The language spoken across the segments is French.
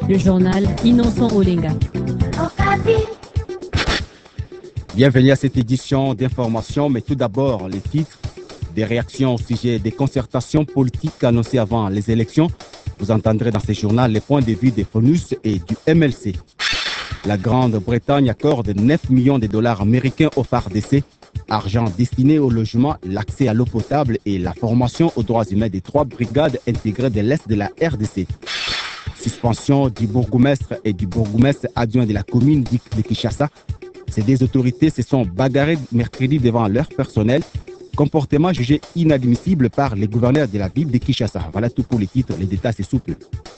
Le journal Innocent Olenga. Bienvenue à cette édition d'information, mais tout d'abord les titres. Des réactions au sujet des concertations politiques annoncées avant les élections. Vous entendrez dans ce journal les points de vue des FONUS et du MLC. La Grande-Bretagne accorde 9 millions de dollars américains au FARDC, argent destiné au logement, l'accès à l'eau potable et la formation aux droits humains des 3 brigades intégrées de l'Est de la RDC. Suspension du bourgmestre et du bourgmestre adjoint de la commune de Kinshasa. Ces deux autorités se sont bagarrées mercredi devant leur personnel. Comportement jugé inadmissible par les gouverneurs de la ville de Kinshasa. Voilà tout pour les titres, les détails c'est souple.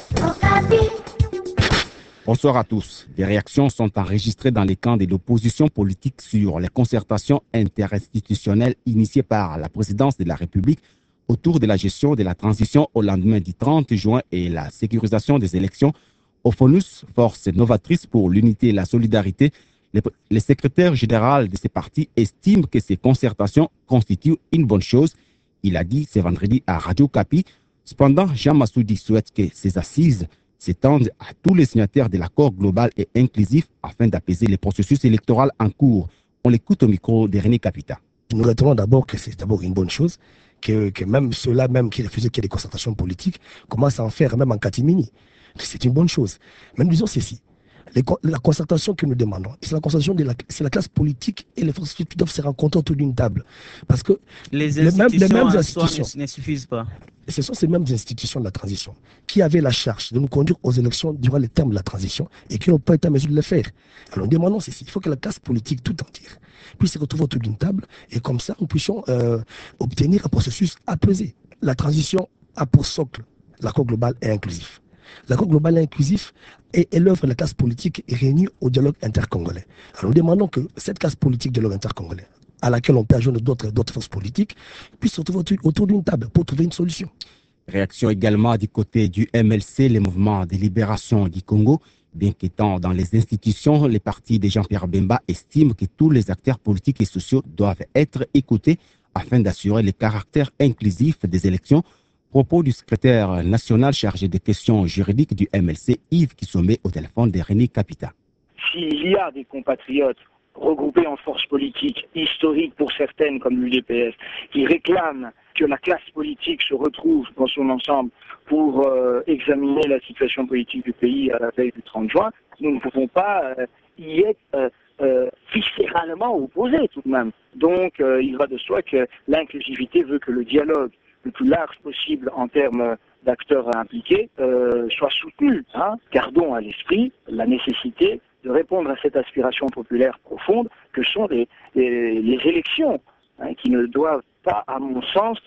Bonsoir à tous. Des réactions sont enregistrées dans les camps de l'opposition politique sur les concertations interinstitutionnelles initiées par la présidence de la République autour de la gestion de la transition au lendemain du 30 juin et la sécurisation des élections. Au FONUS, Force novatrice pour l'unité et la solidarité, le secrétaire général de ces partis estime que ces concertations constituent une bonne chose. Il a dit ce vendredi à Radio Kapi. Cependant, Jean Massoudi souhaite que ces assises s'étendent à tous les signataires de l'accord global et inclusif afin d'apaiser les processus électoraux en cours. On l'écoute au micro de René Capita. Nous retenons d'abord que c'est d'abord une bonne chose, que même ceux-là même qui refusaient qu'il y ait des concertations politiques commencent à en faire même en catimini. C'est une bonne chose. Mais nous disons ceci. La concertation que nous demandons, c'est la concertation c'est la classe politique et les forces qui doivent se rencontrer autour d'une table. Parce que les mêmes institutions ne suffisent pas. Ce sont ces mêmes institutions de la transition qui avaient la charge de nous conduire aux élections durant les termes de la transition et qui n'ont pas été en mesure de le faire. Alors nous demandons ceci, il faut que la classe politique tout entière puisse se retrouver autour d'une table et comme ça nous puissions obtenir un processus apaisé. La transition a pour socle l'accord global et inclusif. L'accord global et inclusif est l'œuvre de la classe politique réunie au dialogue intercongolais. Alors nous demandons que cette classe politique dialogue intercongolais, à laquelle on peut ajouter d'autres forces politiques, puisse se retrouver autour d'une table pour trouver une solution. Réaction également du côté du MLC, le mouvement de libération du Congo. Bien qu'étant dans les institutions, les partis de Jean-Pierre Bemba estiment que tous les acteurs politiques et sociaux doivent être écoutés afin d'assurer le caractère inclusif des élections. Propos du secrétaire national chargé des questions juridiques du MLC, Yves Kissomé, au téléphone de René Capita. S'il y a des compatriotes regroupés en forces politiques historiques pour certaines comme l'UDPS, qui réclament que la classe politique se retrouve dans son ensemble pour examiner la situation politique du pays à la veille du 30 juin, nous ne pouvons pas y être viscéralement opposés tout de même. Donc il va de soi que l'inclusivité veut que le dialogue le plus large possible en termes d'acteurs impliqués soit soutenu. Gardons à l'esprit la nécessité de répondre à cette aspiration populaire profonde que sont les élections, qui ne doivent pas, à mon sens,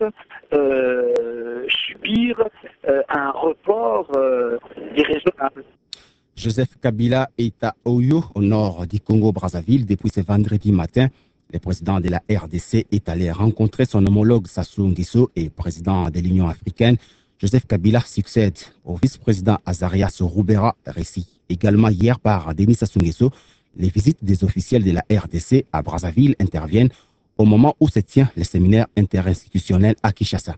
subir un report déraisonnable. Joseph Kabila est à Oyo, au nord du Congo-Brazzaville, depuis ce vendredi matin. Le président de la RDC est allé rencontrer son homologue Sassou Nguesso et président de l'Union africaine. Joseph Kabila succède au vice-président Azarias Roubera, récit également hier par Denis Sassou Nguesso. Les visites des officiels de la RDC à Brazzaville interviennent au moment où se tient le séminaire interinstitutionnel à Kinshasa.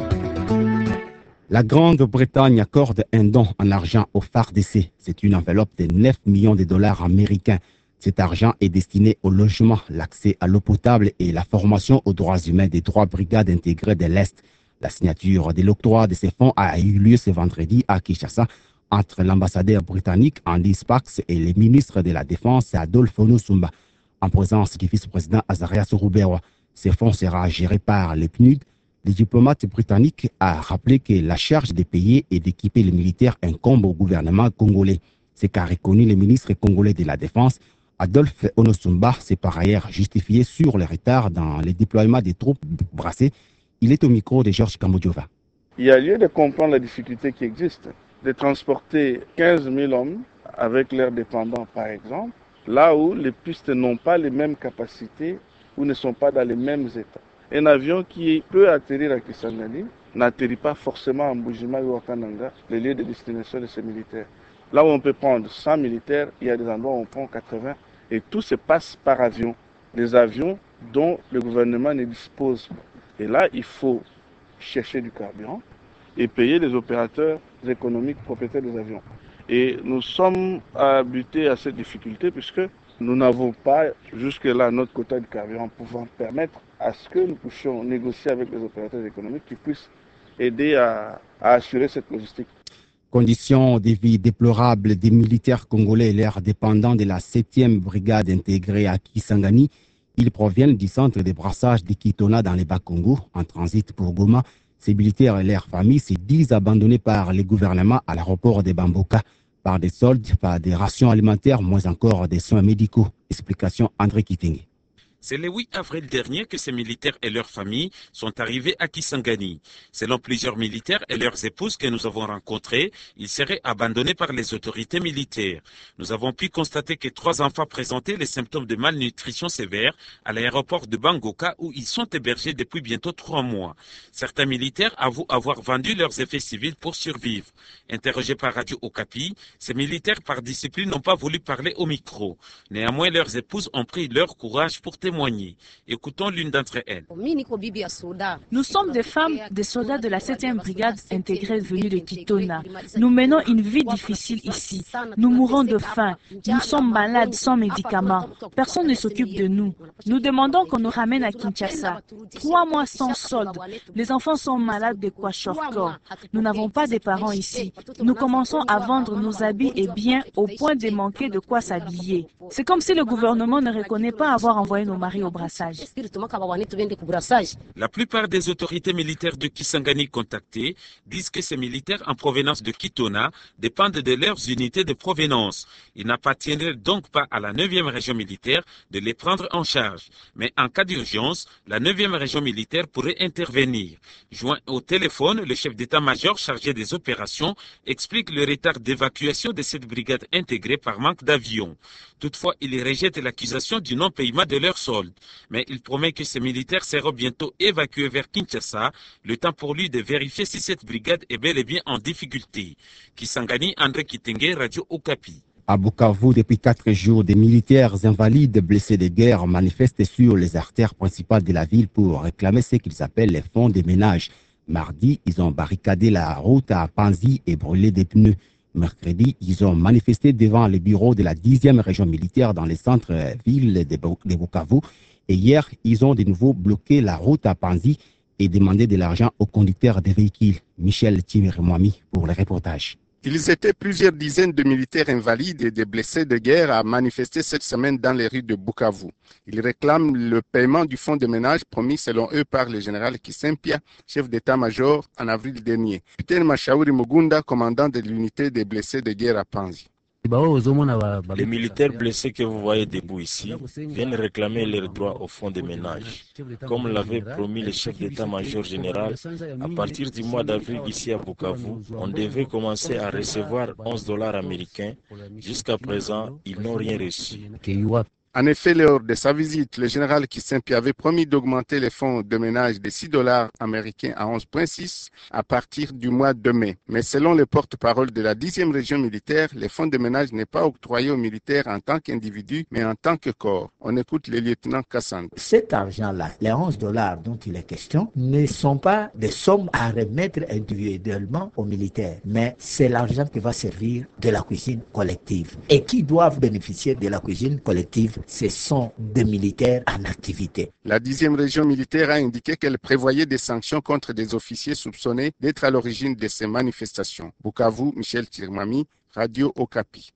La Grande-Bretagne accorde un don en argent au FARDC. C'est une enveloppe de 9 millions de dollars américains. Cet argent est destiné au logement, l'accès à l'eau potable et la formation aux droits humains des 3 brigades intégrées de l'Est. La signature de l'octroi de ces fonds a eu lieu ce vendredi à Kinshasa entre l'ambassadeur britannique Andy Sparks et le ministre de la Défense Adolphe Onosumba, en présence du vice-président Azarias Roubera. Ces fonds sera géré par le PNUD. Le diplomate britannique a rappelé que la charge de payer et d'équiper les militaires incombe au gouvernement congolais. C'est qu'a reconnu le ministre congolais de la Défense. Adolphe Onosumba s'est par ailleurs justifié sur le retard dans le déploiement des troupes brassées. Il est au micro de Georges Kamodjova. Il y a lieu de comprendre la difficulté qui existe de transporter 15 000 hommes avec leurs dépendants par exemple, là où les pistes n'ont pas les mêmes capacités ou ne sont pas dans les mêmes états. Un avion qui peut atterrir à Kisangani n'atterrit pas forcément à Mbujima ou à Kananga, le lieu de destination de ces militaires. Là où on peut prendre 100 militaires, il y a des endroits où on prend 80 et tout se passe par avion. Des avions dont le gouvernement ne dispose pas. Et là, il faut chercher du carburant et payer les opérateurs économiques propriétaires des avions. Et nous sommes butés à cette difficulté puisque nous n'avons pas jusque-là notre quota de carburant pouvant permettre à ce que nous puissions négocier avec les opérateurs économiques qui puissent aider à assurer cette logistique. Conditions de vie déplorables des militaires congolais et leurs dépendants de la 7e brigade intégrée à Kisangani. Ils proviennent du centre de brassage de Kitona dans les Bas-Congo, en transit pour Goma. Ces militaires et leurs familles se disent abandonnés par les gouvernements à l'aéroport de Bamboka par des soldes, par des rations alimentaires, moins encore des soins médicaux. Explication André Kitenge. C'est le 8 avril dernier que ces militaires et leurs familles sont arrivés à Kisangani. Selon plusieurs militaires et leurs épouses que nous avons rencontrés, ils seraient abandonnés par les autorités militaires. Nous avons pu constater que 3 enfants présentaient les symptômes de malnutrition sévère à l'aéroport de Bangoka où ils sont hébergés depuis bientôt 3 mois. Certains militaires avouent avoir vendu leurs effets civils pour survivre. Interrogés par Radio Okapi, ces militaires par discipline n'ont pas voulu parler au micro. Néanmoins, leurs épouses ont pris leur courage pour témoigner. Écoutons l'une d'entre elles. Nous sommes des femmes, des soldats de la 7e brigade intégrée venus de Kitona. Nous menons une vie difficile ici. Nous mourons de faim. Nous sommes malades sans médicaments. Personne ne s'occupe de nous. Nous demandons qu'on nous ramène à Kinshasa. 3 mois sans solde. Les enfants sont malades de kwashiorkor. Nous n'avons pas de parents ici. Nous commençons à vendre nos habits et biens au point de manquer de quoi s'habiller. C'est comme si le gouvernement ne reconnaît pas avoir envoyé nos maris au brassage. La plupart des autorités militaires de Kisangani contactées disent que ces militaires en provenance de Kitona dépendent de leurs unités de provenance. Il n'appartiendrait donc pas à la 9e région militaire de les prendre en charge. Mais en cas d'urgence, la 9e région militaire pourrait intervenir. Joint au téléphone, le chef d'état-major chargé des opérations explique le retard d'évacuation de cette brigade intégrée par manque d'avions. Toutefois, il rejette l'accusation du non-paiement de leurs soldes. Mais il promet que ces militaires seront bientôt évacués vers Kinshasa, le temps pour lui de vérifier si cette brigade est bel et bien en difficulté. Kisangani, André Kitenge, Radio Okapi. À Bukavu, depuis 4 jours, des militaires invalides blessés de guerre manifestent sur les artères principales de la ville pour réclamer ce qu'ils appellent les fonds de ménage. Mardi, ils ont barricadé la route à Panzi et brûlé des pneus. Mercredi, ils ont manifesté devant les bureaux de la 10e région militaire dans les centres-villes de Bukavu. Et hier, ils ont de nouveau bloqué la route à Panzi et demandé de l'argent aux conducteurs des véhicules. Michel Timiremouami pour le reportage. Ils étaient plusieurs dizaines de militaires invalides et de blessés de guerre à manifester cette semaine dans les rues de Bukavu. Ils réclament le paiement du fonds de ménage promis selon eux par le général Kisempia, chef d'état-major en avril dernier. Capitaine Mashauri Mugunda, commandant de l'unité des blessés de guerre à Panzi. Les militaires blessés que vous voyez debout ici viennent réclamer leurs droits au fonds de ménage. Comme l'avait promis le chef d'état-major général, à partir du mois d'avril ici à Bukavu, on devait commencer à recevoir 11 $ américains. Jusqu'à présent, ils n'ont rien reçu. En effet, lors de sa visite, le général Kisempia avait promis d'augmenter les fonds de ménage de 6 $ américains à 11,6 à partir du mois de mai. Mais selon le porte-parole de la 10e région militaire, les fonds de ménage n'est pas octroyé aux militaires en tant qu'individus, mais en tant que corps. On écoute le lieutenant Kassand. Cet argent-là, les 11 $ dont il est question, ne sont pas des sommes à remettre individuellement aux militaires, mais c'est l'argent qui va servir de la cuisine collective. Et qui doivent bénéficier de la cuisine collective? Ce sont des militaires en activité. La 10e région militaire a indiqué qu'elle prévoyait des sanctions contre des officiers soupçonnés d'être à l'origine de ces manifestations. Bukavu, Michel Tirimami, Radio Okapi.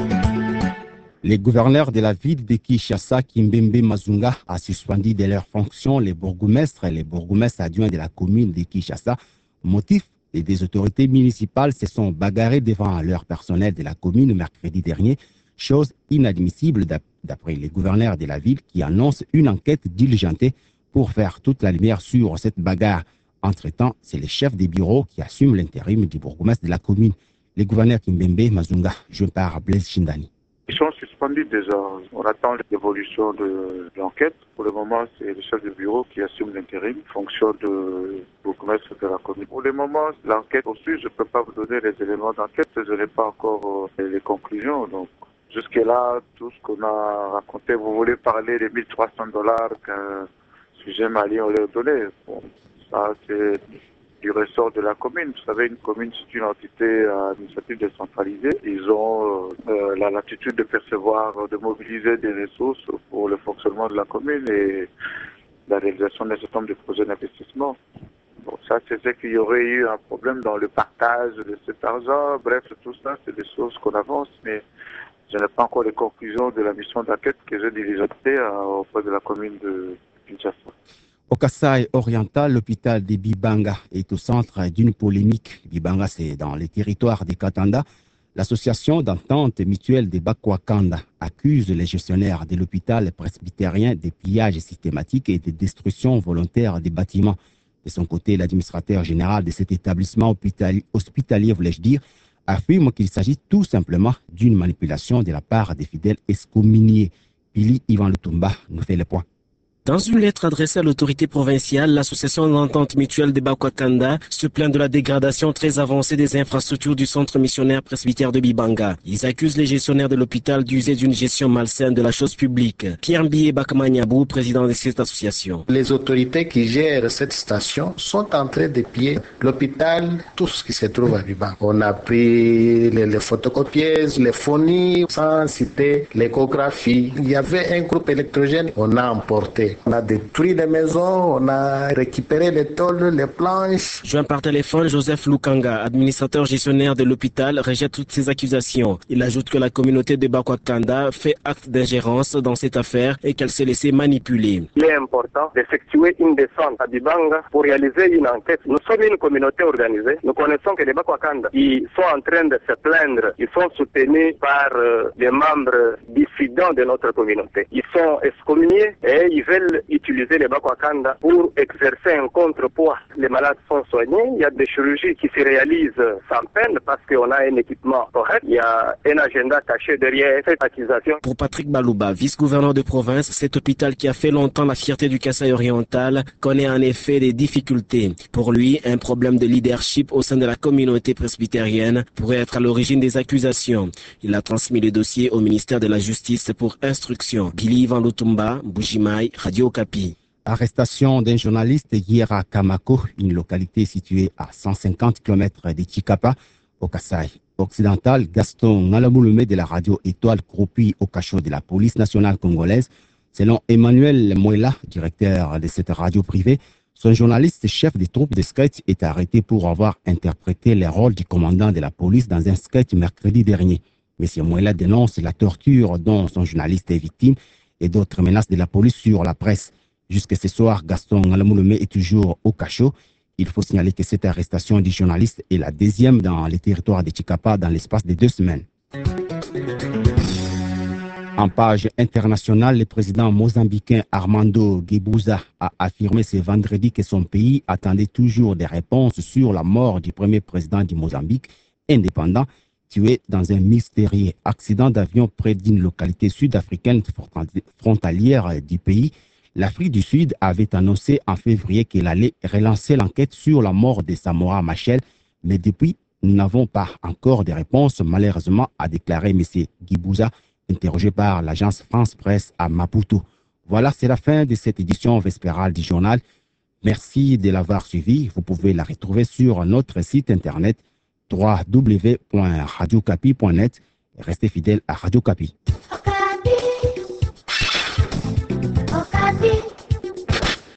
Les gouverneurs de la ville de Kinshasa, Kimbembe Mazunga, a suspendu de leurs fonctions les bourgmestres et les bourgmestres adjoints de la commune de Kinshasa. Motif, des autorités municipales se sont bagarrées devant leur personnel de la commune mercredi dernier. Chose inadmissible d'après les gouverneurs de la ville qui annoncent une enquête diligentée pour faire toute la lumière sur cette bagarre. Entre-temps, c'est le chef des bureaux qui assume l'intérim du bourgmestre de la commune. Les gouverneurs Kimbembe Mazunga, je par Blaise Chindani. Ils sont suspendus déjà. On attend l'évolution de l'enquête. Pour le moment, c'est le chef de bureau qui assume l'intérim, fonction de bourgmestre de la commune. Pour le moment, l'enquête poursuit. Je ne peux pas vous donner les éléments d'enquête. Je n'ai pas encore les conclusions. Donc, jusque-là, tout ce qu'on a raconté, vous voulez parler des 1 300 $ qu'un sujet malien on leur donnait. Bon, ça, c'est du ressort de la commune. Vous savez, une commune, c'est une entité administrative décentralisée. Ils ont la latitude de percevoir, de mobiliser des ressources pour le fonctionnement de la commune et la réalisation d'un certain nombre de projets d'investissement. Bon, ça, c'est vrai qu'il y aurait eu un problème dans le partage de cet argent. Bref, tout ça, c'est des choses qu'on avance, mais je n'ai pas encore les conclusions de la mission d'enquête que j'ai diligentée auprès de la commune de Kinshasa. Au Kasaï oriental, l'hôpital de Bibanga est au centre d'une polémique. Bibanga, c'est dans les territoires des Katanda. L'association d'entente mutuelle des Bakwakanda accuse les gestionnaires de l'hôpital presbytérien des pillages systématiques et de destruction volontaire des bâtiments. De son côté, l'administrateur général de cet établissement hospitalier, voulais-je dire, affirme qu'il s'agit tout simplement d'une manipulation de la part des fidèles excommuniés. Pili Ivan Lutumba nous fait le point. Dans une lettre adressée à l'autorité provinciale, l'association d'entente mutuelle des Bakwakanda se plaint de la dégradation très avancée des infrastructures du centre missionnaire presbytère de Bibanga. Ils accusent les gestionnaires de l'hôpital d'user d'une gestion malsaine de la chose publique. Pierre Mbié Bakmanyabou, président de cette association. Les autorités qui gèrent cette station sont en train de piller l'hôpital, tout ce qui se trouve à Bibanga. On a pris les photocopieuses, les phonies, sans citer l'échographie. Il y avait un groupe électrogène, on a emporté. On a détruit les maisons, on a récupéré les tôles, les planches. Joint par téléphone, Joseph Lukanga, administrateur gestionnaire de l'hôpital, rejette toutes ces accusations. Il ajoute que la communauté de Bakwakanda fait acte d'ingérence dans cette affaire et qu'elle s'est laissée manipuler. Il est important d'effectuer une descente à Bibanga pour réaliser une enquête. Nous sommes une communauté organisée. Nous connaissons que les Bakwakanda, ils sont en train de se plaindre. Ils sont soutenus par des membres dissidents de notre communauté. Ils sont excommuniés et ils veulent utiliser les Bakwakanda pour exercer un contrepoids. Les malades sont soignés, il y a des chirurgies qui se réalisent sans peine parce qu'on a un équipement correct. Il y a un agenda caché derrière cette accusation. Pour Patrick Balouba, vice-gouverneur de province, cet hôpital qui a fait longtemps la fierté du Kasaï oriental connaît en effet des difficultés. Pour lui, un problème de leadership au sein de la communauté presbytérienne pourrait être à l'origine des accusations. Il a transmis le dossier au ministère de la Justice pour instruction. Billy Ivan Lutumba, Bujimaï, Radio Okapi. Arrestation d'un journaliste hier à Kamako, une localité située à 150 km de Chikapa, au Kasaï occidental. Gaston Ngalamoulumé de la radio Étoile croupit au cachot de la police nationale congolaise. Selon Emmanuel Mouela, directeur de cette radio privée, son journaliste chef des troupes de sketch est arrêté pour avoir interprété les rôles du commandant de la police dans un sketch mercredi dernier. M. Mouela dénonce la torture dont son journaliste est victime et d'autres menaces de la police sur la presse. Jusque ce soir, Gaston Ngalamoulumé est toujours au cachot. Il faut signaler que cette arrestation du journaliste est la deuxième dans les territoires de Chikapa dans l'espace de 2 semaines. En page internationale, le président mozambicain Armando Guebuza a affirmé ce vendredi que son pays attendait toujours des réponses sur la mort du premier président du Mozambique, indépendant, tué dans un mystérieux accident d'avion près d'une localité sud-africaine frontalière du pays. L'Afrique du Sud avait annoncé en février qu'elle allait relancer l'enquête sur la mort de Samora Machel, mais depuis, nous n'avons pas encore de réponse, malheureusement, a déclaré M. Guebuza, interrogé par l'agence France Presse à Maputo. Voilà, c'est la fin de cette édition vespérale du journal. Merci de l'avoir suivi. Vous pouvez la retrouver sur notre site internet www.radiocapi.net. Restez fidèles à Radio Capi. Okapi.